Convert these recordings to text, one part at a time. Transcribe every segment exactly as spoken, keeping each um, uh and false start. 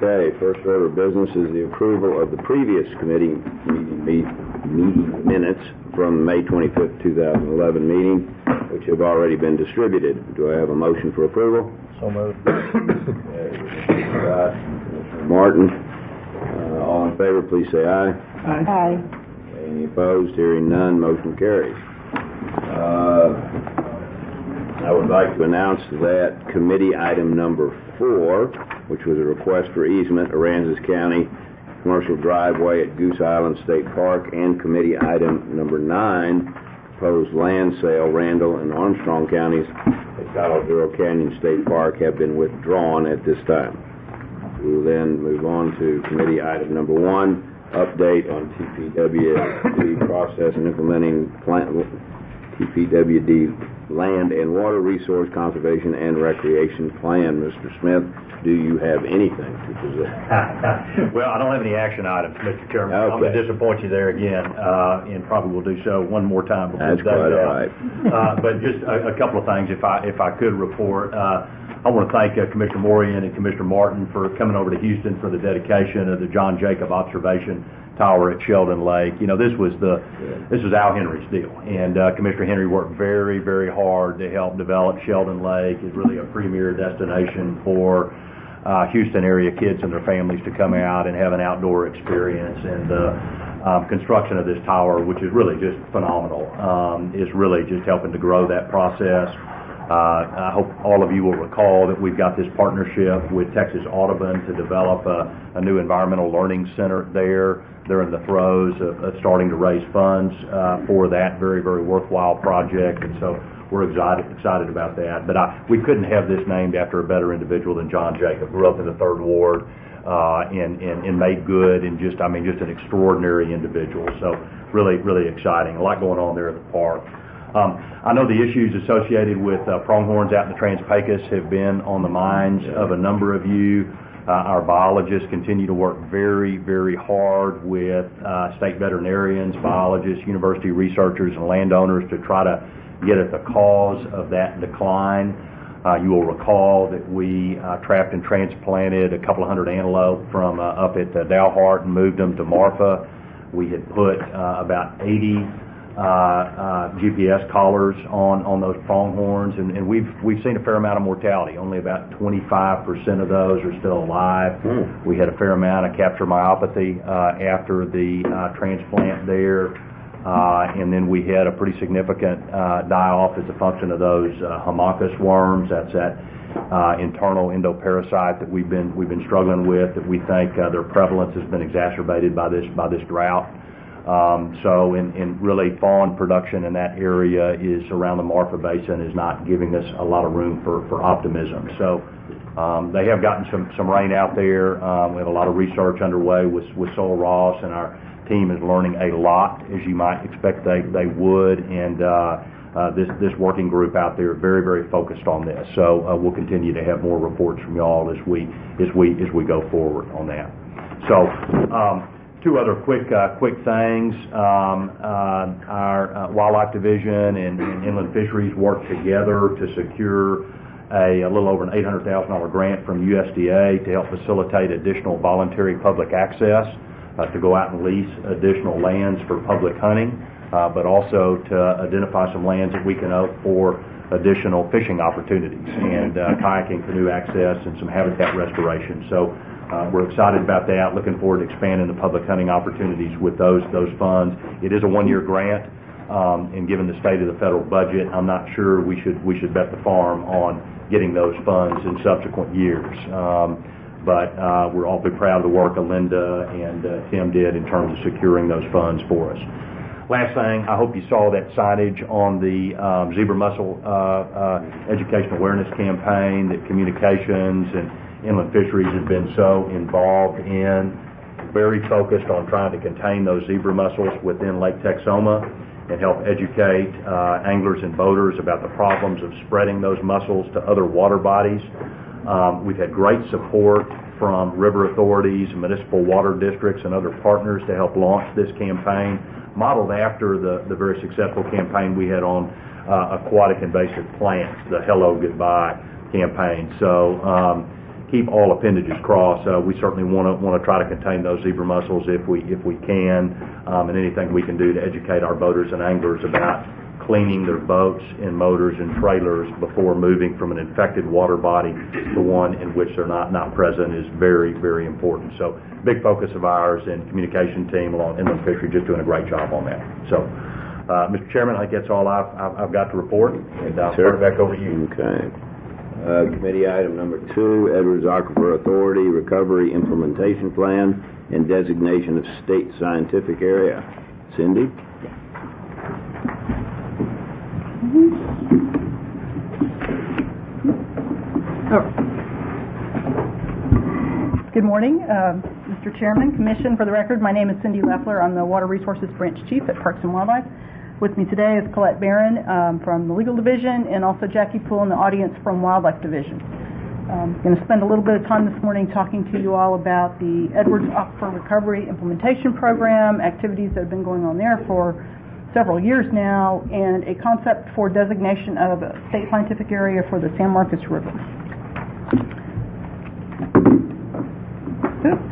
Okay, first order of business is the approval of the previous committee meeting, meeting minutes from May twenty-fifth, two thousand eleven meeting, which have already been distributed. Do I have a motion for approval? So moved. Okay, Scott, Commissioner Martin. Uh, all in favor, please say aye. Aye. Aye. Any opposed? Hearing none, motion carries. Uh, I would like to announce that committee item number four, which was a request for easement, Aransas County commercial driveway at Goose Island State Park, and committee item number nine, proposed land sale, Randall and Armstrong counties at Calabro Canyon State Park, have been withdrawn at this time. We will then move on to committee item number one, update on T P W D process and implementing plant, T P W D Land and Water Resource Conservation and Recreation Plan. Mister Smith, do you have anything to present? Well, I don't have any action items, Mister Chairman. Okay. I'm going to disappoint you there again, uh, and probably will do so one more time before That's quite all right. Uh, but just a, a couple of things, if I if I could report. Uh, I want to thank uh, Commissioner Morian and Commissioner Martin for coming over to Houston for the dedication of the John Jacob Observation Tower at Sheldon Lake. You know, this was the this was Al Henry's deal, and uh, Commissioner Henry worked very, very hard to help develop Sheldon Lake. It's really a premier destination for uh, Houston area kids and their families to come out and have an outdoor experience. And the um, construction of this tower, which is really just phenomenal, um, is really just helping to grow that process. Uh, I hope all of you will recall that we've got this partnership with Texas Audubon to develop a, a new environmental learning center there. They're in the throes of, of starting to raise funds uh, for that very, very worthwhile project, and so we're excited excited about that. But I, we couldn't have this named after a better individual than John Jacob. Grew up in the Third Ward uh, and, and, and made good, and just I mean just an extraordinary individual. So really, really exciting. A lot going on there at the park. Um, I know the issues associated with uh, pronghorns out in the Trans-Pecos have been on the minds of a number of you. Uh, our biologists continue to work very, very hard with uh, state veterinarians, biologists, university researchers, and landowners to try to get at the cause of that decline. Uh, you will recall that we uh, trapped and transplanted a couple of hundred antelope from uh, up at uh, Dalhart and moved them to Marfa. We had put uh, about eighty Uh, uh, G P S collars on, on those pronghorns, and, and we've we've seen a fair amount of mortality. Only about twenty-five percent of those are still alive. Mm. We had a fair amount of capture myopathy uh, after the uh, transplant there, uh, and then we had a pretty significant uh, die-off as a function of those uh, Haemonchus worms. That's that uh, internal endoparasite that we've been we've been struggling with. That we think uh, their prevalence has been exacerbated by this by this drought. Um, so in, in really fawn production in that area is around the Marfa Basin is not giving us a lot of room for, for optimism. So um, they have gotten some, some rain out there. Um, we have a lot of research underway with, with Sol Ross, and our team is learning a lot, as you might expect they, they would. And uh, uh, this, this working group out there very, very focused on this. So uh, we'll continue to have more reports from y'all as we, as we, as we go forward on that. So, um, Two other quick uh, quick things. Um, uh, our uh, Wildlife Division and, and Inland Fisheries worked together to secure a, a little over an eight hundred thousand dollars grant from U S D A to help facilitate additional voluntary public access uh, to go out and lease additional lands for public hunting, uh, but also to identify some lands that we can own for additional fishing opportunities and uh, kayaking, canoe access, and some habitat restoration. So. Uh, we're excited about that, looking forward to expanding the public hunting opportunities with those those funds. It is a one-year grant, um, and given the state of the federal budget, I'm not sure we should we should bet the farm on getting those funds in subsequent years. Um, but uh, we're awfully proud of the work that Linda and uh, Tim did in terms of securing those funds for us. Last thing, I hope you saw that signage on the um, zebra mussel uh, uh, education awareness campaign that communications and Inland Fisheries has been so involved in, very focused on trying to contain those zebra mussels within Lake Texoma and help educate uh, anglers and boaters about the problems of spreading those mussels to other water bodies. Um, we've had great support from river authorities, municipal water districts, and other partners to help launch this campaign, modeled after the, the very successful campaign we had on uh, aquatic invasive plants, the Hello Goodbye campaign. So um, keep all appendages crossed. Uh, we certainly want to want to try to contain those zebra mussels if we if we can, um, and anything we can do to educate our boaters and anglers about cleaning their boats and motors and trailers before moving from an infected water body to one in which they're not not present is very, very important. So big focus of ours, and communication team along inland fishery just doing a great job on that. So, uh, Mister Chairman, I think that's all I've, I've, I've got to report, and I'll turn it back over to you. Okay. Uh, committee item number two, Edwards Aquifer Authority Recovery Implementation Plan and Designation of State Scientific Area. Cindy? Oh. Good morning, uh, Mister Chairman, Commission. For the record, my name is Cindy Leffler. I'm the Water Resources Branch Chief at Parks and Wildlife. With me today is Colette Barron um, from the Legal Division, and also Jackie Poole in the audience from Wildlife Division. I'm going to spend a little bit of time this morning talking to you all about the Edwards Aquifer Recovery Implementation Program, activities that have been going on there for several years now, and a concept for designation of a state scientific area for the San Marcos River. Oops.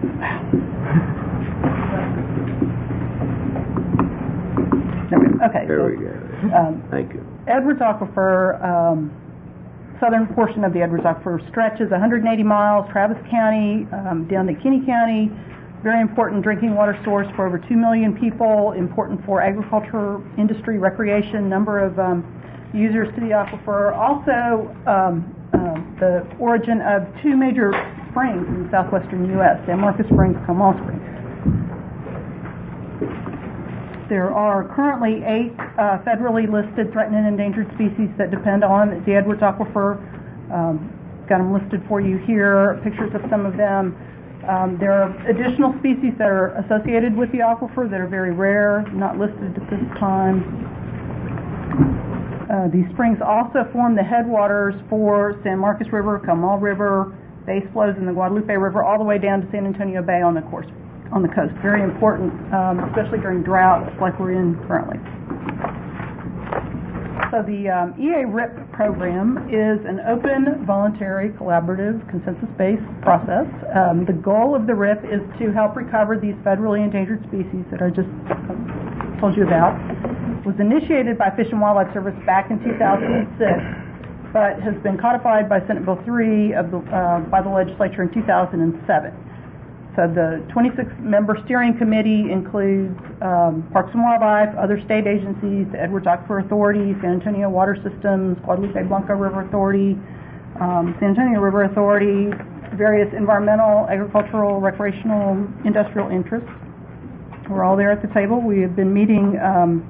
Okay. There so, we go. Um, Thank you. Edwards Aquifer, um, southern portion of the Edwards Aquifer stretches one hundred eighty miles, Travis County um, down to Kinney County. Very important drinking water source for over two million people, important for agriculture, industry, recreation, number of um, users to the aquifer. Also, um, um, the origin of two major springs in the southwestern U S, San Marcos Springs, Comal Springs. There are currently eight uh, federally listed threatened and endangered species that depend on the Edwards Aquifer. Um, got them listed for you here, pictures of some of them. Um, there are additional species that are associated with the aquifer that are very rare, not listed at this time. Uh, these springs also form the headwaters for San Marcos River, Comal River, base flows in the Guadalupe River, all the way down to San Antonio Bay on the course, on the coast. Very important, um, especially during droughts like we're in currently. So the um, E A R I P program is an open, voluntary, collaborative, consensus-based process. Um, the goal of the R I P is to help recover these federally endangered species that I just told you about. It was initiated by Fish and Wildlife Service back in two thousand six, but has been codified by Senate Bill three of the, uh, by the legislature in two thousand seven. So the twenty-six member steering committee includes um, Parks and Wildlife, other state agencies, the Edwards Aquifer Authority, San Antonio Water Systems, Guadalupe Blanco River Authority, um, San Antonio River Authority, various environmental, agricultural, recreational, industrial interests. We're all there at the table. We have been meeting um,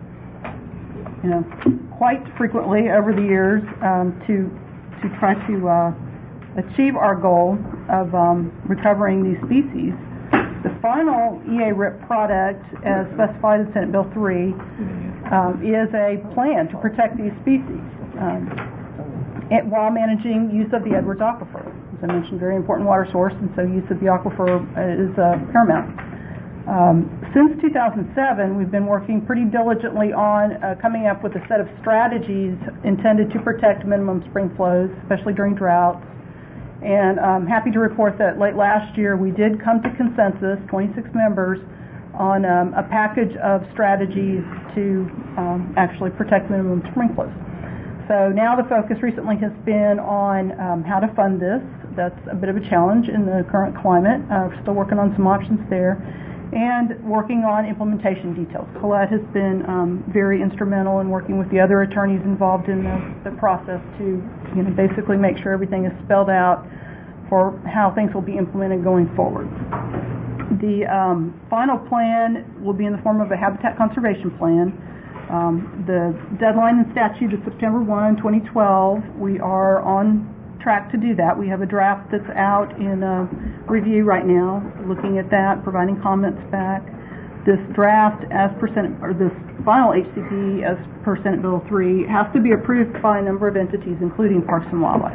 you know, quite frequently over the years um, to, to try to uh, achieve our goal of um, recovering these species. The final E A R I P product, as specified in Senate Bill three, um, is a plan to protect these species um, it, while managing use of the Edwards Aquifer. As I mentioned, very important water source, and so use of the aquifer is uh, paramount. Um, since two thousand seven, we've been working pretty diligently on uh, coming up with a set of strategies intended to protect minimum spring flows, especially during droughts. And I'm happy to report that late last year we did come to consensus, twenty-six members, on um, a package of strategies to um, actually protect minimum spring flows. So now the focus recently has been on um, how to fund this. That's a bit of a challenge in the current climate. Uh, we're still working on some options there. And working on implementation details. Colette has been um, very instrumental in working with the other attorneys involved in the, the process to, you know, basically make sure everything is spelled out for how things will be implemented going forward. The um, final plan will be in the form of a habitat conservation plan. Um, the deadline in statute is September first, twenty twelve. We are on track to do that. We have a draft that's out in uh, review right now, looking at that, providing comments back. This draft, as per Senate, or this final H C P, as per Senate Bill three, has to be approved by a number of entities, including Parks and Wildlife.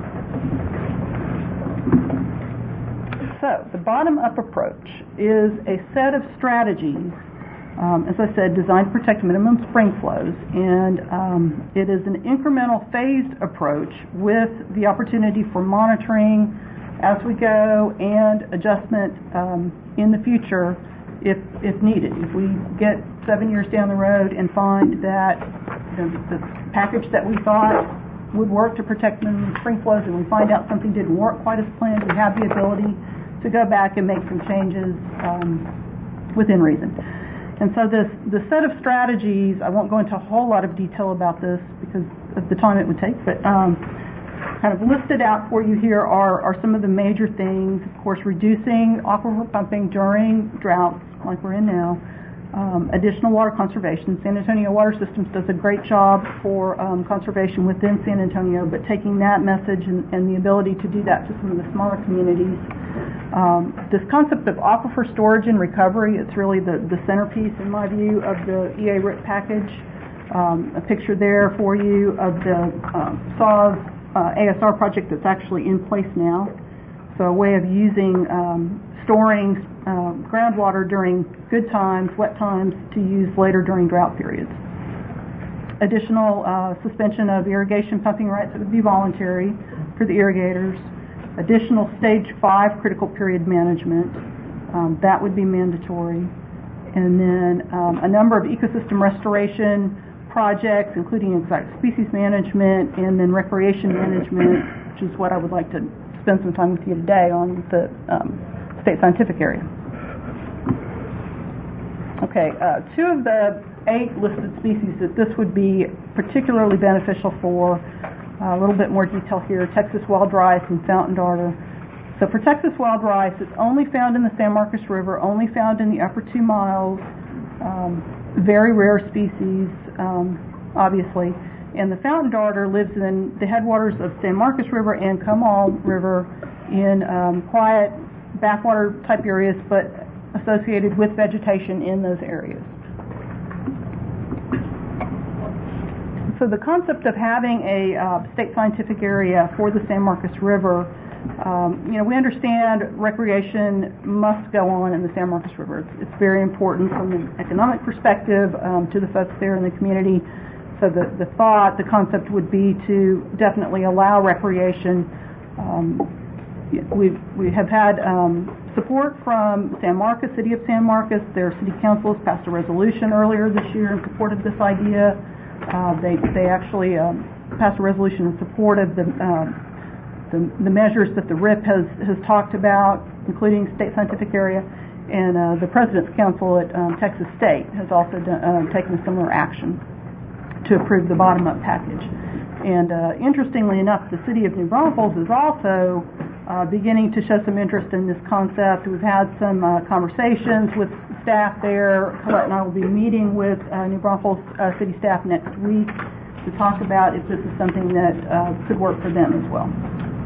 So, the bottom-up approach is a set of strategies, um, as I said, designed to protect minimum spring flows, and um, it is an incremental phased approach with the opportunity for monitoring as we go and adjustment um, in the future if if needed. If we get seven years down the road and find that you know, the package that we thought would work to protect minimum spring flows and we find out something didn't work quite as planned, we have the ability to go back and make some changes um, within reason. And so this the set of strategies, I won't go into a whole lot of detail about this because of the time it would take, but um, kind of listed out for you here are, are some of the major things. Of course, reducing aquifer pumping during droughts like we're in now. Um, additional water conservation. San Antonio Water Systems does a great job for um, conservation within San Antonio, but taking that message and, and the ability to do that to some of the smaller communities. Um, this concept of aquifer storage and recovery, it's really the, the centerpiece, in my view, of the E A R I P package. Um, a picture there for you of the um, S A W S uh, A S R project that's actually in place now. So a way of using, um, storing uh, groundwater during good times, wet times, to use later during drought periods. Additional uh, suspension of irrigation pumping rights that would be voluntary for the irrigators. Additional stage five critical period management, um, that would be mandatory. And then um, a number of ecosystem restoration projects, including exotic species management and then recreation management, which is what I would like to spend some time with you today on the um, state scientific area. Okay, uh, two of the eight listed species that this would be particularly beneficial for, uh, a little bit more detail here, Texas wild rice and fountain darter. So for Texas wild rice, it's only found in the San Marcos River, only found in the upper two miles, um, very rare species, um, obviously. And the fountain darter lives in the headwaters of San Marcos River and Comal River in um, quiet backwater type areas, but associated with vegetation in those areas. So the concept of having a uh, state scientific area for the San Marcos River, um, you know, we understand recreation must go on in the San Marcos River. It's, it's very important from an economic perspective um, to the folks there in the community. So the, the thought, the concept would be to definitely allow recreation. Um, we've, we have had um, support from San Marcos, City of San Marcos. Their city council has passed a resolution earlier this year in support of this idea. Uh, they, they actually um, passed a resolution in support of the, uh, the, the measures that the R I P has, has talked about, including state scientific area. And uh, the President's Council at um, Texas State has also done, uh, taken a similar action to approve the bottom-up package. And uh, interestingly enough, the city of New Braunfels is also uh, beginning to show some interest in this concept. We've had some uh, conversations with staff there. Colette and I will be meeting with uh, New Braunfels uh, city staff next week to talk about if this is something that uh, could work for them as well.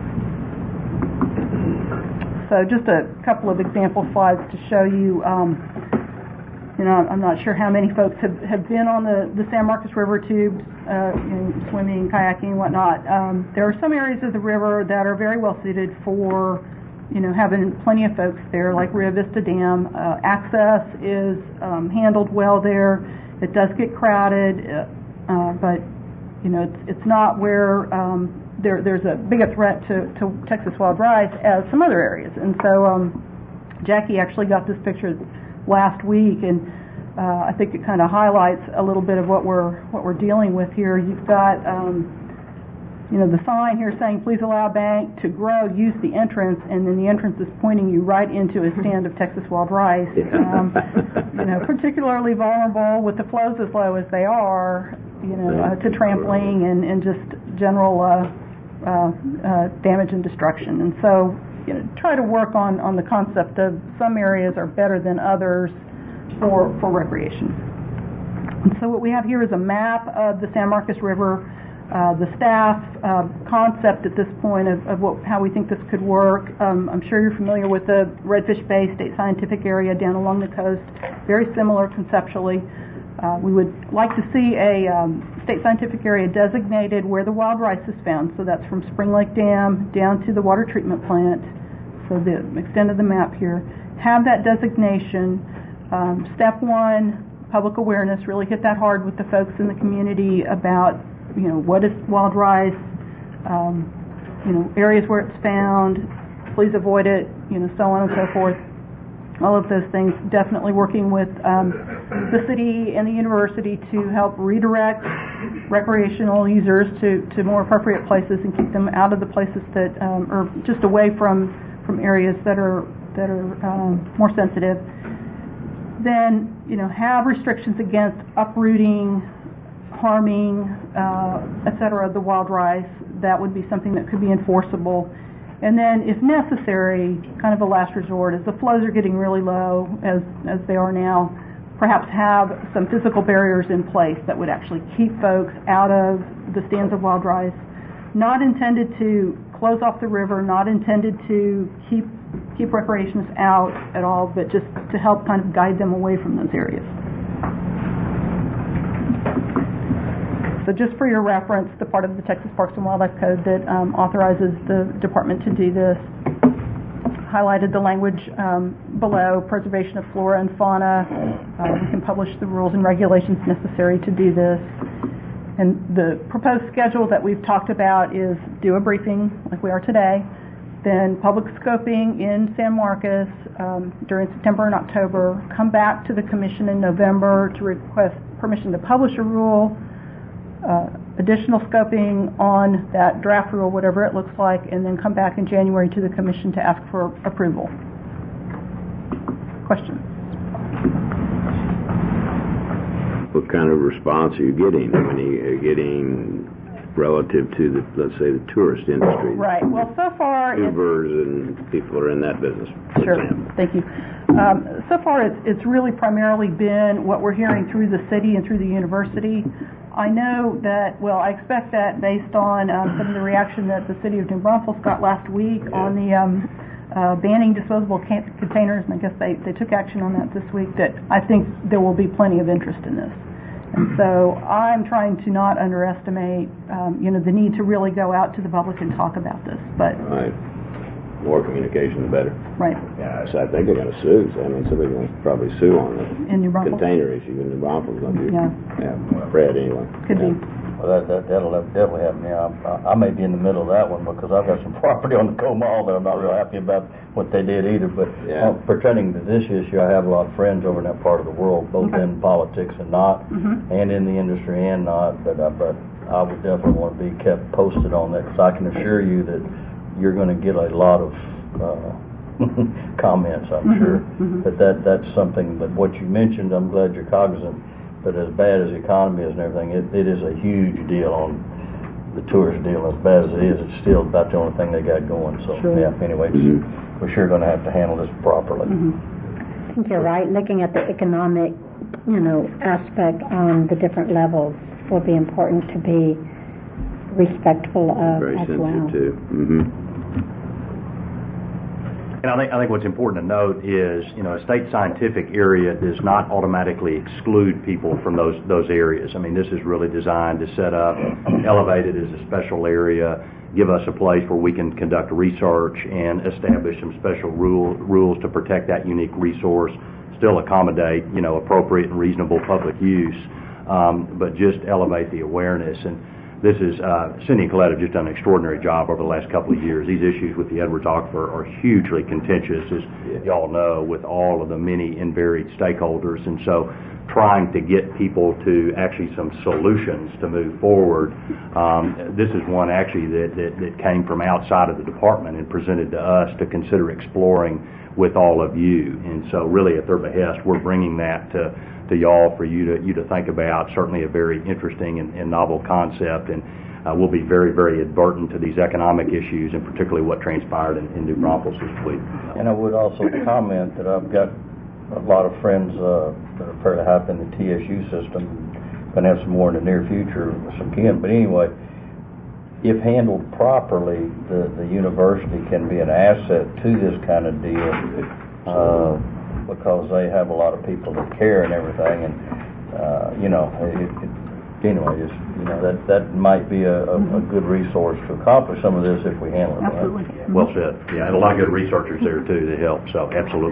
So just a couple of example slides to show you. Um, You know, I'm not sure how many folks have, have been on the, the San Marcos River tubes, uh, you know, swimming, kayaking, and whatnot. Um, there are some areas of the river that are very well suited for, you know, having plenty of folks there, like Rio Vista Dam. Uh, access is um, handled well there. It does get crowded, uh, but, you know, it's, it's not where um, there, there's a bigger threat to, to Texas wild rice as some other areas. And so um, Jackie actually got this picture last week, and uh, I think it kind of highlights a little bit of what we're what we're dealing with here. You've got, um, you know, the sign here saying, "Please allow bank to grow. Use the entrance," and then the entrance is pointing you right into a stand of Texas wild rice. Um, you know, particularly vulnerable with the flows as low as they are, you know, uh, to trampling and, and just general uh, uh, uh, damage and destruction. And so, you know, try to work on, on the concept of some areas are better than others for, for recreation. And so what we have here is a map of the San Marcos River, uh, the staff uh, concept at this point of, of what, how we think this could work. Um, I'm sure you're familiar with the Redfish Bay State Scientific Area down along the coast, very similar conceptually. Uh, we would like to see a um, state scientific area designated where the wild rice is found. So that's from Spring Lake Dam down to the water treatment plant. So the extent of the map here. Have that designation. Um, step one, public awareness. Really hit that hard with the folks in the community about, you know, what is wild rice, um, you know, areas where it's found, please avoid it, you know, so on and so forth. All of those things, definitely working with um, the city and the university to help redirect recreational users to, to more appropriate places and keep them out of the places that um, are just away from, from areas that are that are um, more sensitive. Then, you know, have restrictions against uprooting, harming, uh, et cetera, the wild rice. That would be something that could be enforceable. And then, if necessary, kind of a last resort, as the flows are getting really low, as as they are now, perhaps have some physical barriers in place that would actually keep folks out of the stands of wild rice. Not intended to close off the river, not intended to keep keep recreationists out at all, but just to help kind of guide them away from those areas. So just for your reference, the part of the Texas Parks and Wildlife Code that um, authorizes the department to do this, highlighted the language um, below, preservation of flora and fauna. Uh, we can publish the rules and regulations necessary to do this. And the proposed schedule that we've talked about is do a briefing like we are today, then public scoping in San Marcos um, during September and October, come back to the commission in November to request permission to publish a rule, Uh, additional scoping on that draft rule, whatever it looks like, and then come back in January to the Commission to ask for approval. Questions? What kind of response are you getting? I mean, are you getting relative to the, let's say, the tourist industry? Right. Well, so far, Ubers and people who are in that business, for sure. example. Thank you. Um, so far, it's, it's really primarily been what we're hearing through the city and through the university. I know that, well, I expect that based on um, some of the reaction that the city of New Braunfels got last week yeah. on the um, uh, banning disposable can- containers, and I guess they, they took action on that this week, that I think there will be plenty of interest in this. And so I'm trying to not underestimate, um, you know, the need to really go out to the public and talk about this. But Right. More communication, the better. Right. Yeah, so I think they're going to sue. I mean, somebody's going to probably sue on the In New Braunfels? container issue in New Braunfels. Yeah. Yeah, Fred, anyway. Could yeah. be. Well, that, that, that'll definitely happen. Yeah, I, I may be in the middle of that one because I've got some property on the Co Mall that I'm not real happy about what they did either. But Yeah. uh, pertaining to this issue, I have a lot of friends over in that part of the world, both Okay. in politics and not, Mhm. and in the industry and not. But uh, but I would definitely want to be kept posted on that because I can assure you that you're going to get a lot of uh, comments, I'm Mhm, sure. mhm. But that that's something. But what you mentioned, I'm glad you're cognizant. But as bad as the economy is and everything, it, it is a huge deal on the tourist deal. As bad as it is, it's still about the only thing they got going. So, Sure. yeah, anyway, Mhm. we're sure going to have to handle this properly. Mhm. I think you're right. Looking at the economic, you know, aspect on the different levels will be important to be respectful of Very as sensitive, well. too. Mm-hmm. And I think, I think what's important to note is, you know, a state scientific area does not automatically exclude people from those, those areas. I mean, this is really designed to set up, elevate it as a special area, give us a place where we can conduct research and establish some special rule, rules to protect that unique resource, still accommodate, you know, appropriate and reasonable public use, um, but just elevate the awareness. And this is, uh, Cindy and Colette have just done an extraordinary job over the last couple of years. These issues with the Edwards Aquifer are hugely contentious, as y'all know, with all of the many and varied stakeholders. And so trying to get people to actually some solutions to move forward, um, this is one actually that, that, that came from outside of the department and presented to us to consider exploring with all of you. And so really at their behest, we're bringing that to to y'all for you to you to think about. Certainly a very interesting and, and novel concept, and uh, we'll be very, very advertent to these economic issues, and particularly what transpired in, in New Braunfels this week. And I would also comment that I've got a lot of friends uh, that are fairly high up in the T S U system. Going to have some more in the near future with some kin. But anyway, if handled properly, the, the university can be an asset to this kind of deal. Uh, because they have a lot of people that care and everything, and uh, you know, it, it, anyway, it's, you know, that that might be a, a, a good resource to accomplish some of this if we handle it right. Absolutely. Well said. Yeah, and a lot of good researchers there too to help. So absolutely.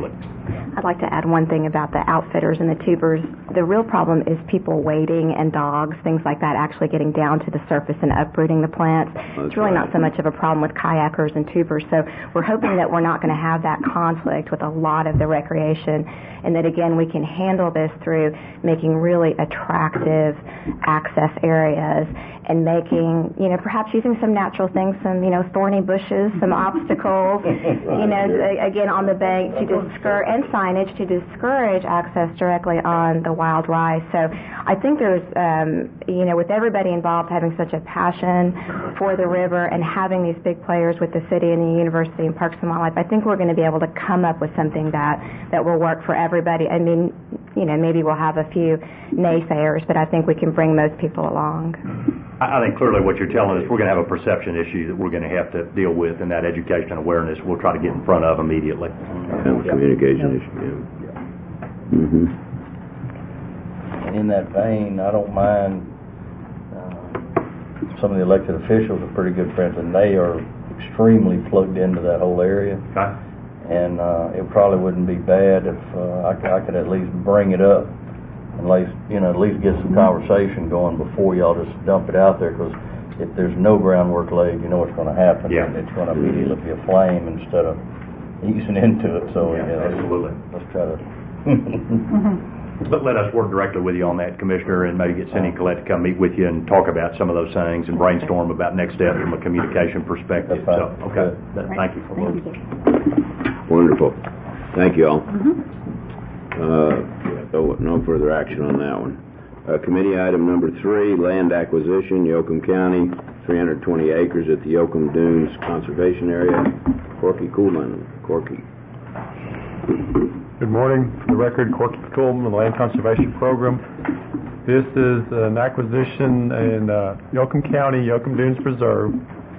I'd like to add one thing about the outfitters and the tubers. The real problem is people wading and dogs, things like that, actually getting down to the surface and uprooting the plants. That's it's really right. not so much of a problem with kayakers and tubers. So we're hoping that we're not going to have that conflict with a lot of the recreation, and that, again, we can handle this through making really attractive access areas and making, you know, perhaps using some natural things, some, you know, thorny bushes, some obstacles, you know, again, on the bank to discourage, and signage to discourage access directly on the wild rice. So I think there's, um, you know, with everybody involved having such a passion for the river and having these big players with the city and the university and Parks and Wildlife, I think we're going to be able to come up with something that, that will work for everybody. I mean, you know, maybe we'll have a few naysayers, but I think we can bring most people along. I think clearly what you're telling us, we're going to have a perception issue that we're going to have to deal with, and that education and awareness we'll try to get in front of immediately. Kind of a communication issue, yeah. Mm-hmm. And in that vein, I don't mind, uh, some of the elected officials are pretty good friends, and they are extremely plugged into that whole area. Okay. And uh, it probably wouldn't be bad if uh, I, c- I could at least bring it up, and at least, you know, at least get some conversation going before y'all just dump it out there. Because if there's no groundwork laid, you know what's going to happen. Yeah. It's going to immediately be a flame instead of easing into it. So Yeah, you know, absolutely. Let's try to. But let us work directly with you on that, Commissioner, and maybe get Cindy and Colette to come meet with you and talk about some of those things and brainstorm about next steps from a communication perspective. That's fine. So, okay. Good. That- Thank you for Thank that. you. Wonderful. Thank you all. Mm-hmm. Uh, so no further action on that one. Uh, committee item number three, land acquisition, Yoakum County, three hundred twenty acres at the Yoakum Dunes Conservation Area. Corky Coolman. Corky. Good morning. For the record, Corky Coolman, the Land Conservation Program. This is an acquisition in uh, Yoakum County, Yoakum Dunes Preserve,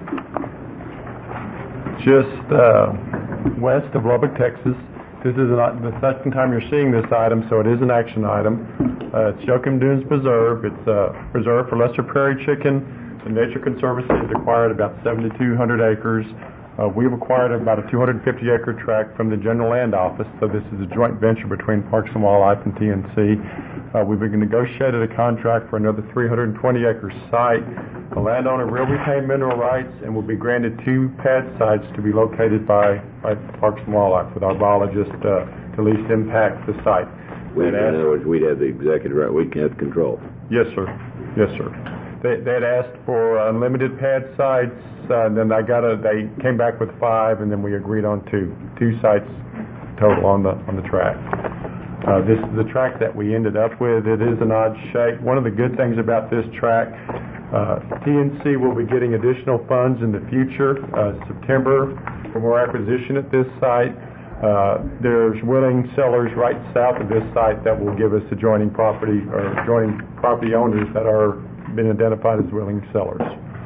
just uh, west of Lubbock, Texas. This is an, the second time you're seeing this item, so it is an action item. Uh, it's Yoakum Dunes Preserve. It's a preserve for lesser prairie chicken. The Nature Conservancy has acquired about seventy-two hundred acres. Uh, we've acquired about a two hundred fifty acre tract from the General Land Office, so this is a joint venture between Parks and Wildlife and T N C. Uh, we've negotiated a contract for another three hundred twenty acre site. The landowner will retain mineral rights and will be granted two pad sites to be located by, by Parks and Wildlife with our biologist uh, to least impact the site. We, in They'd asked- other words, we'd have the executive right, we'd have control. Yes, sir. Yes, sir. They they had asked for unlimited pad sites, uh, and then I got a. They came back with five, and then we agreed on two, two sites total on the on the track. Uh, this is the track that we ended up with. It is an odd shape. One of the good things about this track, uh, T N C will be getting additional funds in the future, uh, September, for more acquisition at this site. Uh, there's willing sellers right south of this site that will give us adjoining property or adjoining property owners that are been identified as willing sellers.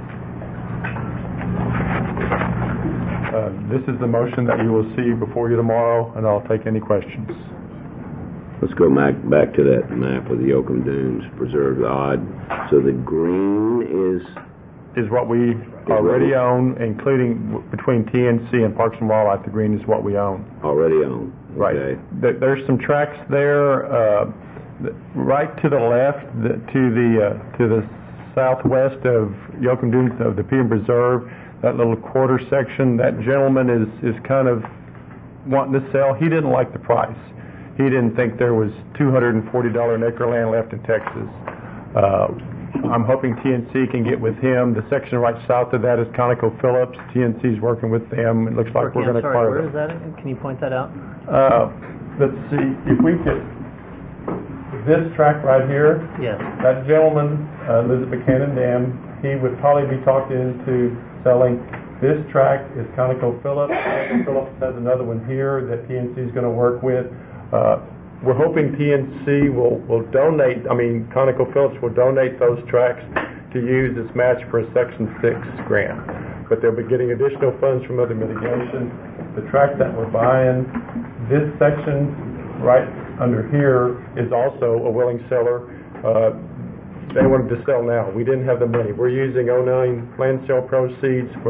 Uh, this is the motion that you will see before you tomorrow, and I'll take any questions. Let's go back, back to that map of the Yoakum Dunes Preserve odd. So the green is, Is what we already own, including w- between T N C and Parks and Wildlife. The green is what we own. already owned. Right. Okay. There- There's some tracks there, uh, th- right to the left, the- to the uh, to the southwest of Yoakum Dunes of the Peter Preserve. That little quarter section. That gentleman is is kind of wanting to sell. He didn't like the price. He didn't think there was two hundred forty dollars an acre land left in Texas. Uh, I'm hoping T N C can get with him. The section right south of that is ConocoPhillips. T N C's working with them. It looks like we're going to Sorry, acquire where them. is that? Can you point that out? Uh, let's see, if we could, this track right here, Yes. that gentleman, uh, lives at Buchanan Dam. He would probably be talked into selling. This track is ConocoPhillips. ConocoPhillips has another one here that T N C is going to work with. Uh, we're hoping T N C will, will donate, I mean, ConocoPhillips will donate those tracks to use as match for a Section six grant. But they'll be getting additional funds from other mitigation. The track that we're buying, this section right under here is also a willing seller. Uh, they wanted to sell now. We didn't have the money. We're using oh nine land sale proceeds for the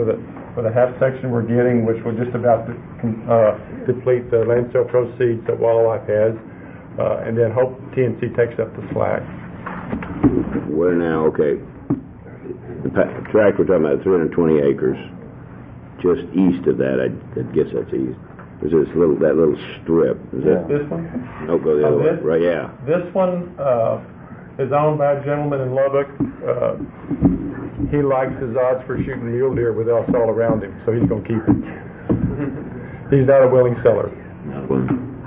for the half section we're getting, which will just about de- uh, deplete the land sale proceeds that Wildlife has, uh, and then hope T N C takes up the slack. Where now, okay, the pa- tract we're talking about, three hundred twenty acres, just east of that, I, I guess that's east. There's this little, that little strip. Is that? This one? No, go the Oh, other way. this? Right, yeah. This one uh, is owned by a gentleman in Lubbock. Uh, he likes his odds for shooting mule deer with us all around him, so he's going to keep it. He's not a willing seller. Not one.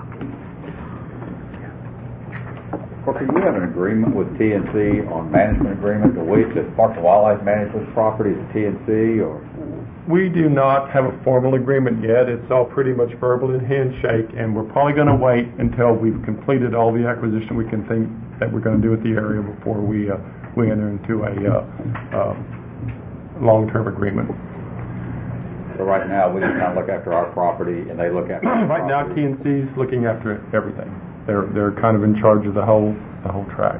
Corky, you have an agreement with T N C on management agreement? Do we, does Parks and Wildlife manage this property as T N C, or? We do not have a formal agreement yet. It's all pretty much verbal and handshake, and we're probably going to wait until we've completed all the acquisition we can think that we're going to do with the area before we uh, we enter into a uh, uh, long-term agreement. So right now, we just kind of look after our property, and they look after our Right now, property. T N C's looking after everything. They're they're kind of in charge of the whole the whole tract.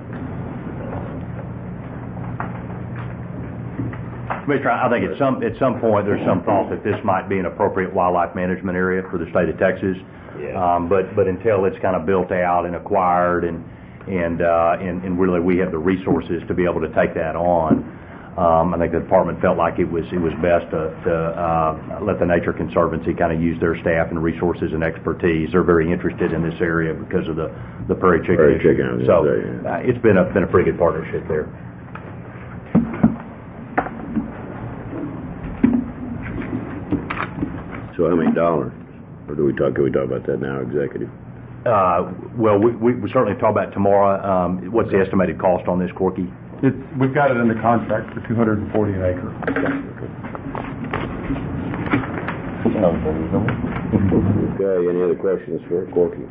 Commissioner, I think at some, at some point, there's some thought that this might be an appropriate wildlife management area for the state of Texas. Yeah. Um, but, but until it's kind of built out and acquired and, and, uh, and, and really we have the resources to be able to take that on, um, I think the department felt like it was, it was best to, to, uh, let the Nature Conservancy kind of use their staff and resources and expertise. They're very interested in this area because of the, the prairie chicken Prairie issue. chicken, I was So, gonna say, yeah. uh, it's been a, been a pretty good partnership there. So how many dollars? Or do we talk, can we talk about that now, executive? Uh, well, we, we we certainly talk about it tomorrow. Um, what's the estimated cost on this, Corky? It's we've got it under contract for two hundred forty an acre. Sounds reasonable. Okay, any other questions for Corky?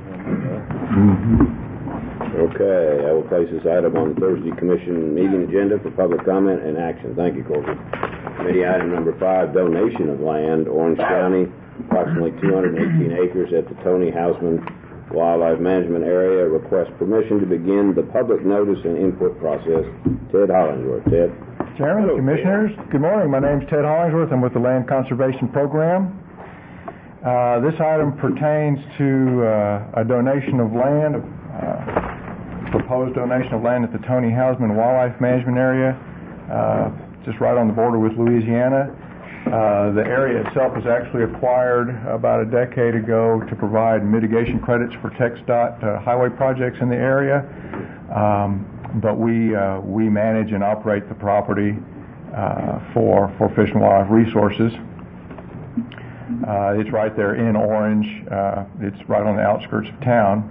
Okay, I will place this item on Thursday commission meeting agenda for public comment and action. Thank you, Corky. Committee item number five, donation of land, Orange County, approximately two hundred eighteen acres at the Tony Hausman Wildlife Management Area. Request permission to begin the public notice and input process. Ted Hollingsworth. Ted? Chairman, Commissioners, good morning. My name's Ted Hollingsworth. I'm with the Land Conservation Program. Uh, this item pertains to uh, a donation of land, uh, proposed donation of land at the Tony Hausman Wildlife Management Area, uh, just right on the border with Louisiana. Uh, the area itself was actually acquired about a decade ago to provide mitigation credits for TxDOT uh, highway projects in the area. Um, but we uh, we manage and operate the property uh, for for Fish and Wildlife Resources. Uh, it's right there in Orange. Uh, it's right on the outskirts of town.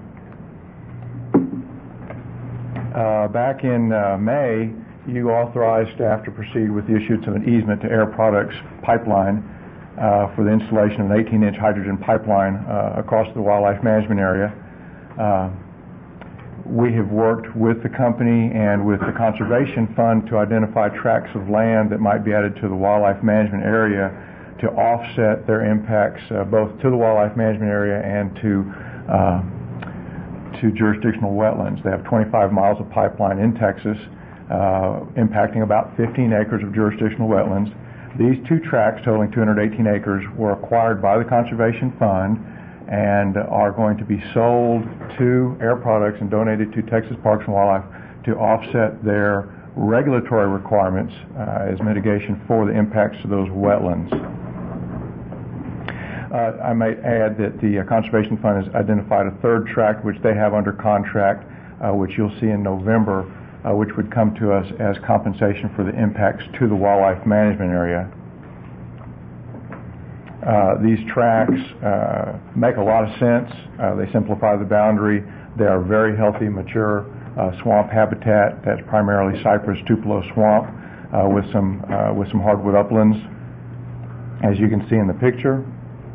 Uh, back in uh, May, you authorized staff to proceed with the issuance of an easement to Air Products Pipeline uh, for the installation of an eighteen inch hydrogen pipeline uh, across the wildlife management area. Uh, we have worked with the company and with the Conservation Fund to identify tracts of land that might be added to the wildlife management area to offset their impacts uh, both to the wildlife management area and to uh, to jurisdictional wetlands. They have twenty-five miles of pipeline in Texas, uh, impacting about fifteen acres of jurisdictional wetlands. These two tracts, totaling two hundred eighteen acres, were acquired by the Conservation Fund and are going to be sold to Air Products and donated to Texas Parks and Wildlife to offset their regulatory requirements uh, as mitigation for the impacts to those wetlands. Uh, I might add that the uh, Conservation Fund has identified a third tract which they have under contract, uh, which you'll see in November, uh, which would come to us as compensation for the impacts to the wildlife management area. Uh, these tracts uh, make a lot of sense. Uh, they simplify the boundary. They are very healthy, mature uh, swamp habitat. That's primarily cypress tupelo swamp uh, with some uh, with some hardwood uplands, as you can see in the picture.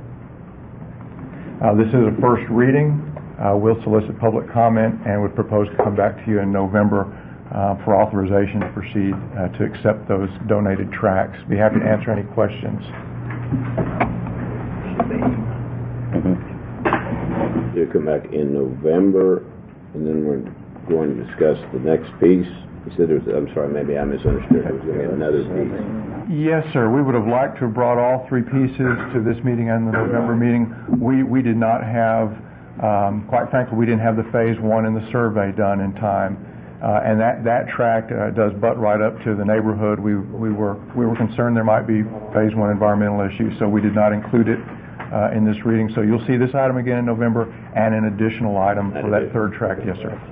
Uh, this is a first reading. Uh, we'll solicit public comment and would propose to come back to you in November uh, for authorization to proceed uh, to accept those donated tracts. Be happy to answer any questions. You'll come back in November, and then we're going to discuss the next piece. You said there was, I'm sorry, maybe I misunderstood. There was going to be another piece. Yes, sir. We would have liked to have brought all three pieces to this meeting and the November meeting. We we did not have, um, quite frankly, we didn't have the phase one and the survey done in time. Uh, and that, that tract uh, does butt right up to the neighborhood. We we were we were concerned there might be phase one environmental issues, so we did not include it uh, in this reading. So you'll see this item again in November and an additional item for that third tract. Yes, sir.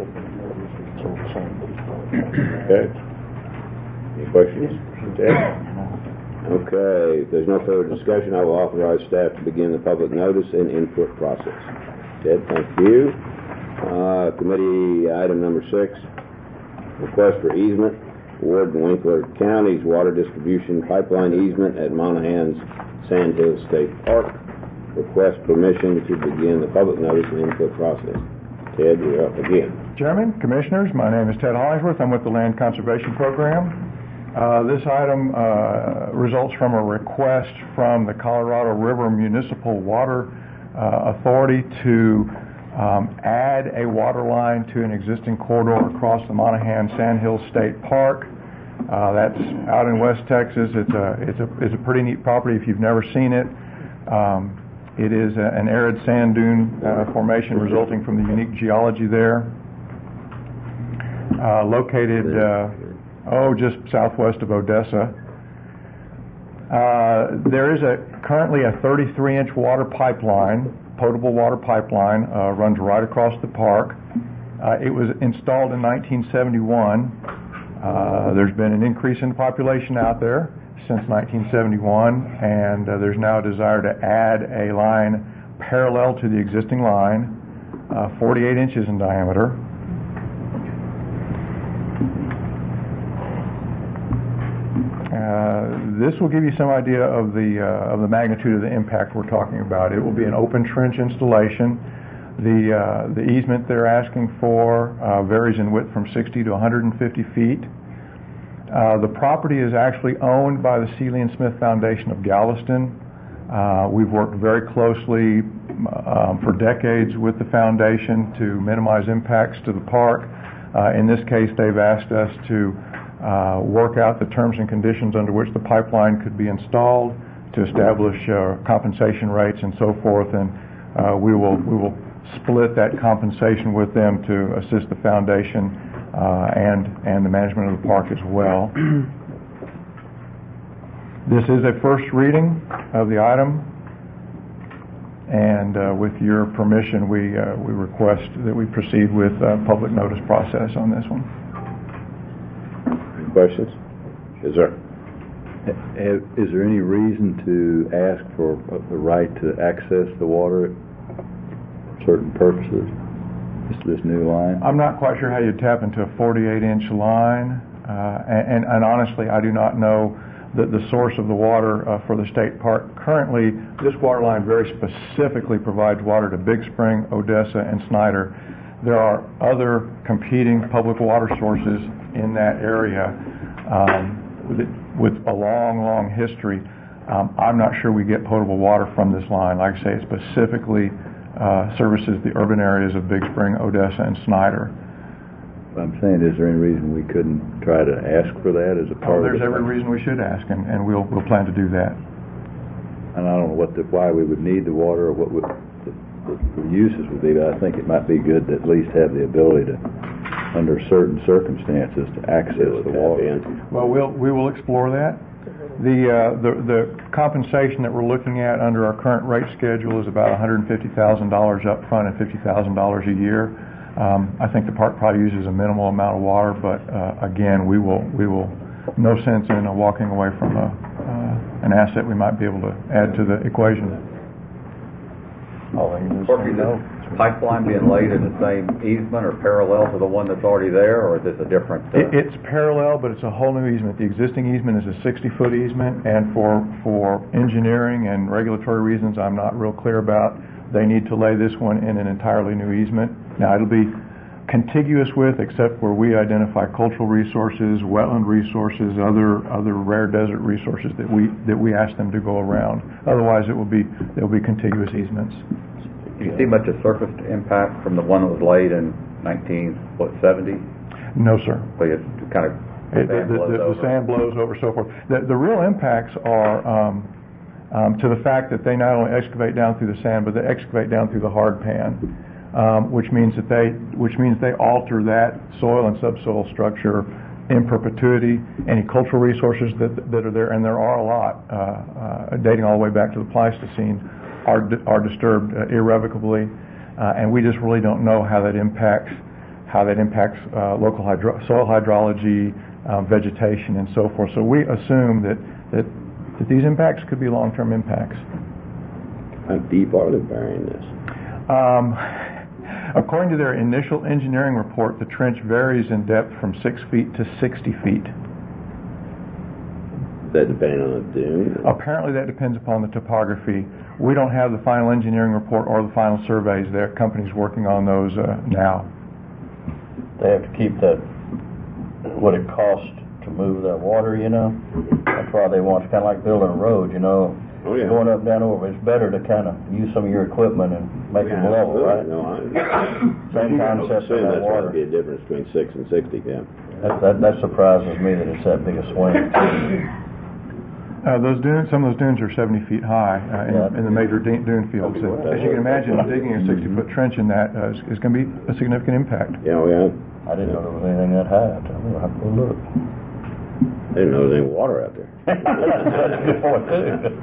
Okay. Any questions? Ted? Okay. If there's no further discussion, I will authorize staff to begin the public notice and input process. Ted, thank you. Uh, committee item number six. Request for easement, Warden Winkler County's water distribution pipeline easement at Monahans Sand Hill State Park. Request permission to begin the public notice and input process. Ted, you're up again. Chairman, Commissioners, my name is Ted Hollingsworth. I'm with the Land Conservation Program. Uh, this item uh, results from a request from the Colorado River Municipal Water uh, Authority to Um, add a water line to an existing corridor across the Monahans Sand Hill State Park. Uh, that's out in West Texas. It's a it's a it's a pretty neat property if you've never seen it. Um, it is a, an arid sand dune uh, formation resulting from the unique geology there. Uh, located uh, oh just southwest of Odessa. Uh, there is a currently a thirty-three inch water pipeline. Potable water pipeline uh, runs right across the park. Uh, it was installed in nineteen seventy-one. Uh, there's been an increase in population out there since nineteen seventy-one, and uh, there's now a desire to add a line parallel to the existing line, uh, forty-eight inches in diameter. Uh, this will give you some idea of the uh, of the magnitude of the impact we're talking about. It will be an open trench installation. The uh, the easement they're asking for uh, varies in width from sixty to one hundred fifty feet. Uh, the property is actually owned by the Seeley and Smith Foundation of Galveston. Uh, we've worked very closely um, for decades with the foundation to minimize impacts to the park. Uh, in this case, they've asked us to Uh, work out the terms and conditions under which the pipeline could be installed, to establish uh, compensation rates and so forth, and uh, we will we will split that compensation with them to assist the foundation uh, and and the management of the park as well. This is a first reading of the item, and uh, with your permission, we uh, we request that we proceed with uh, public notice process on this one. Questions? Yes, sir. Is there any reason to ask for the right to access the water for certain purposes? This, this new line? I'm not quite sure how you tap into a forty-eight inch line, uh, and, and, and honestly, I do not know the, the source of the water uh, for the state park. Currently, this water line very specifically provides water to Big Spring, Odessa, and Snyder. There are other competing public water sources in that area um, with, it, with a long, long history. Um, I'm not sure we get potable water from this line. Like I say, it specifically uh, services the urban areas of Big Spring, Odessa, and Snyder. I'm saying, is there any reason we couldn't try to ask for that as a part oh, of there's the every reason we should ask, and, and we'll we'll plan to do that. And I don't know what the, why we would need the water or what would the, the uses would be, but I think it might be good to at least have the ability to, under certain circumstances, to access the water. Well, we'll we will explore that. The, uh, the the compensation that we're looking at under our current rate schedule is about one hundred fifty thousand dollars up front and fifty thousand dollars a year. Um, I think the park probably uses a minimal amount of water, but uh, again, we will we will no sense in uh, walking away from a, uh, an asset we might be able to add to the equation. Or is this pipeline being laid in the same easement or parallel to the one that's already there, or is this a different? Uh... It, it's parallel, but it's a whole new easement. The existing easement is a sixty foot easement, and for for engineering and regulatory reasons I'm not real clear about, they need to lay this one in an entirely new easement. Now, it'll be contiguous with, except where we identify cultural resources, wetland resources, other other rare desert resources that we that we ask them to go around. Otherwise, it will be there will be contiguous easements. Do you see much of surface impact from the one that was laid in nineteen what seventy? No, sir. So it kind of It- The sand blows the- the over. sand blows over, so forth. The the real impacts are um, um, to the fact that they not only excavate down through the sand, but they excavate down through the hard pan, um, which means that they which means they alter that soil and subsoil structure in perpetuity. Any cultural resources that that are there, and there are a lot, uh, uh, dating all the way back to the Pleistocene, are di- are disturbed uh, irrevocably, uh, and we just really don't know how that impacts how that impacts uh, local hydro- soil hydrology, um, vegetation, and so forth. So we assume that, that that these impacts could be long-term impacts. How deep are they burying this? Um, according to their initial engineering report, the trench varies in depth from six feet to sixty feet. Is that depending on the dune? Apparently that depends upon the topography. We don't have the final engineering report or the final surveys. There are companies working on those uh, now. They have to keep that, what it costs to move that water, you know? That's why they want, it's kind of like building a road, you know? Oh, yeah. Going up and down over, it's better to kind of use some of your equipment and make it level, right? No, I, Same I concept assume in that's that what water. would be a difference between six and sixty, yeah. That, that, that surprises me that it's that big a swing. Uh, those dunes, some of those dunes are seventy feet high uh, in, Yeah. in the major de- dune fields. As you can imagine, digging a sixty-foot trench in that uh, is, is going to be a significant impact. Yeah, oh, yeah. I didn't know there was anything that high. I mean, I'll have to go look. I didn't know there was any water out there. That's a good point, too.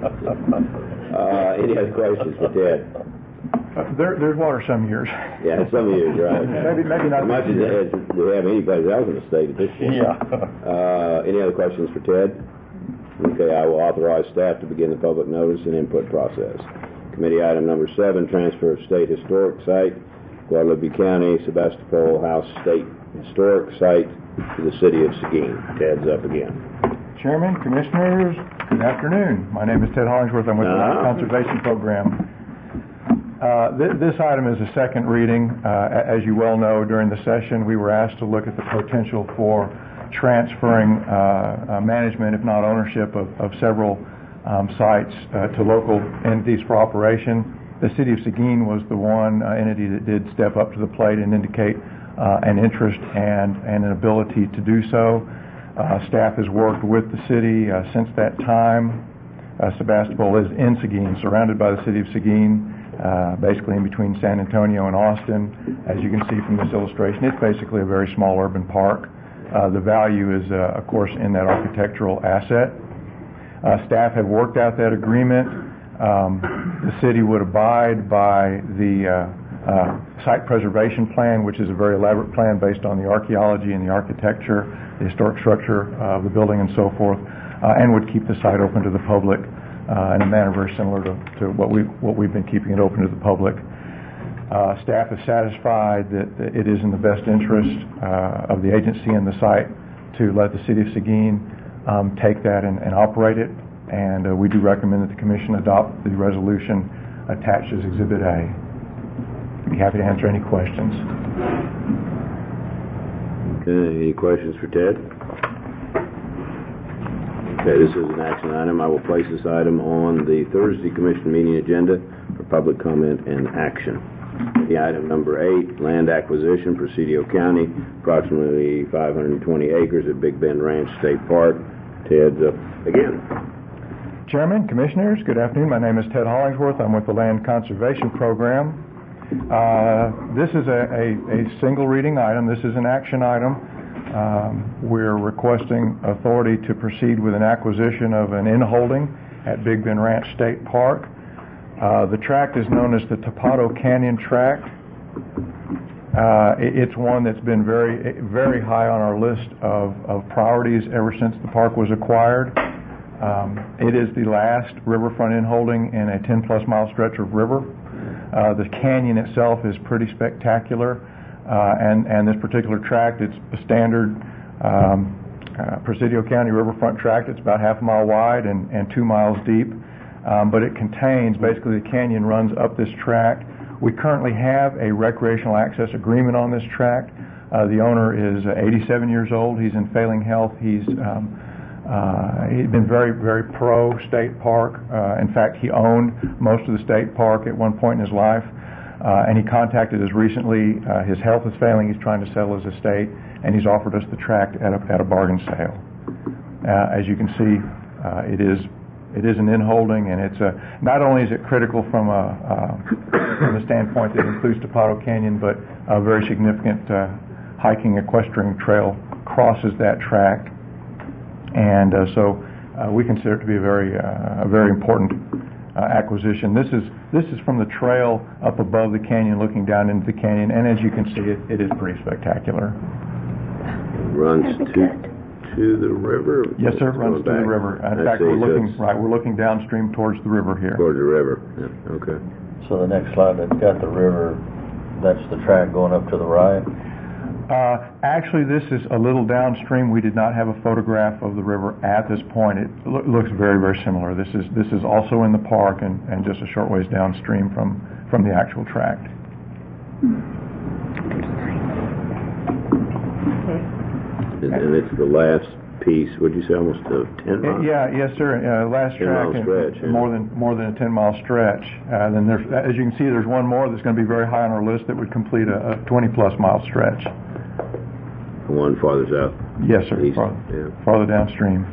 Uh, any other questions for Ted? Uh, there, there's water some years. Yeah, some years, right? Maybe, maybe not As much as, this year. as we have any place else in the state at this point. Yeah. Uh, any other questions for Ted? Okay, I will authorize staff to begin the public notice and input process. Committee item number seven, transfer of state historic site, Guadalupe County, Sebastopol House State Historic Site to the city of Seguin. Ted's up again. Chairman, Commissioners, good afternoon. My name is Ted Hollingsworth. I'm with the Ah. Land Conservation Program. Uh, th- this item is a second reading. Uh, a- as you well know, during the session, we were asked to look at the potential for transferring uh, uh, management, if not ownership, of, of several um, sites uh, to local entities for operation. The city of Seguin was the one uh, entity that did step up to the plate and indicate uh, an interest and, and an ability to do so. Uh, staff has worked with the city uh, since that time. Uh, Sebastopol is in Seguin, surrounded by the city of Seguin, uh, basically in between San Antonio and Austin. As you can see from this illustration, it's basically a very small urban park. Uh, the value is, uh, of course, in that architectural asset. Uh, staff have worked out that agreement. Um, the city would abide by the uh, uh, site preservation plan, which is a very elaborate plan based on the archaeology and the architecture, the historic structure of the building and so forth, uh, and would keep the site open to the public uh, in a manner very similar to, to what, we, what we've been keeping it open to the public. Uh, staff is satisfied that it is in the best interest uh, of the agency and the site to let the city of Seguin um, take that and, and operate it, and uh, we do recommend that the Commission adopt the resolution attached as Exhibit A. I'd be happy to answer any questions. Okay, any questions for Ted? Okay, this is an action item. I will place this item on the Thursday Commission meeting agenda for public comment and action. The item number eight, land acquisition, Presidio County, approximately five hundred twenty acres at Big Bend Ranch State Park. Ted's up again. Chairman, Commissioners, good afternoon. My name is Ted Hollingsworth. I'm with the Land Conservation Program. Uh, this is a, a, a single reading item. This is an action item. Um, we're requesting authority to proceed with an acquisition of an in-holding at Big Bend Ranch State Park. Uh, the tract is known as the Topado Canyon Tract. Uh, it, it's one that's been very, very high on our list of, of priorities ever since the park was acquired. Um, it is the last riverfront in-holding in a ten plus mile stretch of river. Uh, the canyon itself is pretty spectacular, uh, and, and this particular tract, it's a standard um, uh, Presidio County riverfront tract. It's about half a mile wide and, and two miles deep. Um, but it contains, basically the canyon runs up this tract. We currently have a recreational access agreement on this tract. Uh, the owner is uh, eighty-seven years old. He's in failing health. He's um, uh, he's been very, very pro state park. Uh, in fact, he owned most of the state park at one point in his life. Uh, and he contacted us recently. Uh, his health is failing. He's trying to sell his estate, and he's offered us the tract at a, at a bargain sale. Uh, as you can see, uh, it is it is an in-holding, and it's a, not only is it critical from a uh, from the standpoint that it includes Topado Canyon, but a very significant uh, hiking equestrian trail crosses that tract, and uh, so uh, we consider it to be a very uh, a very important uh, acquisition. This is this is from the trail up above the canyon, looking down into the canyon, and as you can see, it, it is pretty spectacular. Runs to to the river. Yes, sir. It runs to the river. In fact, we're looking right. We're looking downstream towards the river here. Towards the river. Yeah. Okay. So the next slide, that's got the river. That's the track going up to the right. Uh, actually, this is a little downstream. We did not have a photograph of the river at this point. It lo- looks very, very similar. This is this is also in the park and, and just a short ways downstream from, from the actual tract. And, and it's the last piece. Would you say almost a ten Uh, miles? yeah, yes, sir. Uh, last ten track, mile and stretch, yeah. more than more than a ten mile stretch. Uh, then there's, as you can see, there's one more that's going to be very high on our list that would complete a, a twenty plus mile stretch. The one farther south. Yes, sir. East, Farther, yeah. farther downstream.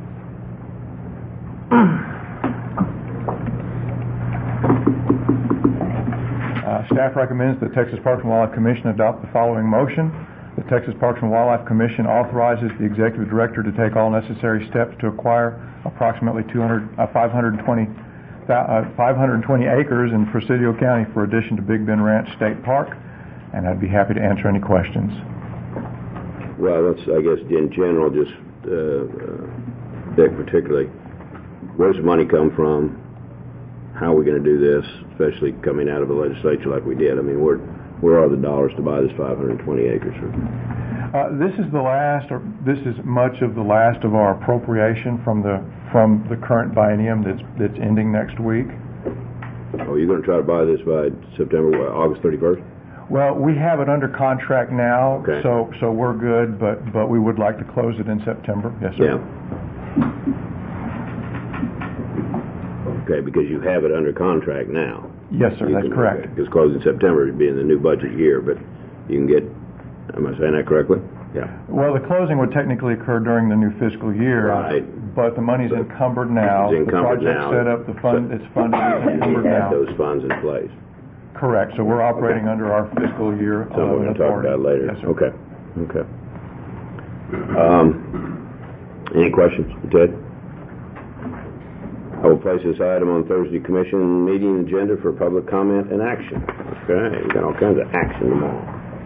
Uh, staff recommends the Texas Parks and Wildlife Commission adopt the following motion. The Texas Parks and Wildlife Commission authorizes the executive director to take all necessary steps to acquire approximately two hundred, uh, five hundred twenty, uh, five hundred twenty acres in Presidio County for addition to Big Bend Ranch State Park, and I'd be happy to answer any questions. Well, that's, I guess, in general, just, uh, uh, Dick particularly, where's the money come from? How are we going to do this, especially coming out of the legislature like we did? I mean, where, where are the dollars to buy this five hundred twenty acres? Uh, this is the last, or this is much of the last of our appropriation from the from the current biennium that's that's ending next week. Oh, you're going to try to buy this by September, what, August thirty-first? Well, we have it under contract now, Okay. so so we're good, but but we would like to close it in September. Yes, sir. Yeah. Okay, because you have it under contract now. Yes, sir. You That's can- correct. Because closing September would be in the new budget year, but you can get, am I saying that correctly? Yeah. Well, the closing would technically occur during the new fiscal year, Right. but the money's But encumbered now. it's encumbered The now. project's set up, the fund, it's funded, it's You encumbered have now. those funds in place. Correct. So we're operating under our fiscal year. So we're uh, going to talk authority. about it later. Yes, sir. Okay, okay. Um, any questions, Ted? I will place this item on Thursday commission meeting agenda for public comment and action. Okay, we got all kinds of action tomorrow.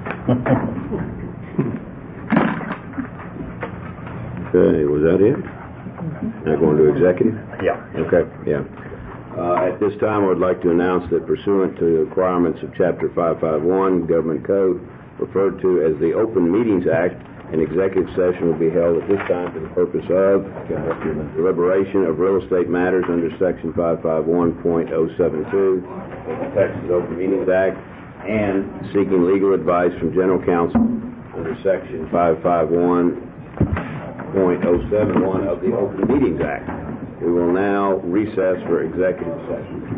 Okay, was that it? Now going to executive? Yeah. Okay, yeah. Uh, At this time, I would like to announce that pursuant to the requirements of Chapter five fifty-one Government Code, referred to as the Open Meetings Act, an executive session will be held at this time for the purpose of deliberation of real estate matters under Section five fifty-one point oh seven two of the Texas Open Meetings Act and seeking legal advice from general counsel under Section five fifty-one point oh seven one of the Open Meetings Act. We will now recess for executive session.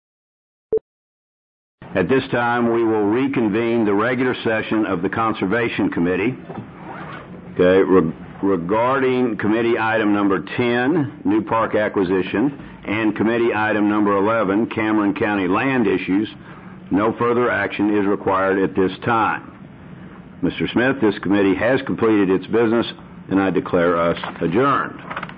At this time, we will reconvene the regular session of the Conservation Committee. Okay, re- regarding committee item number ten, new park acquisition, and committee item number eleven, Cameron County land issues, no further action is required at this time. Mister Smith, this committee has completed its business, and I declare us adjourned.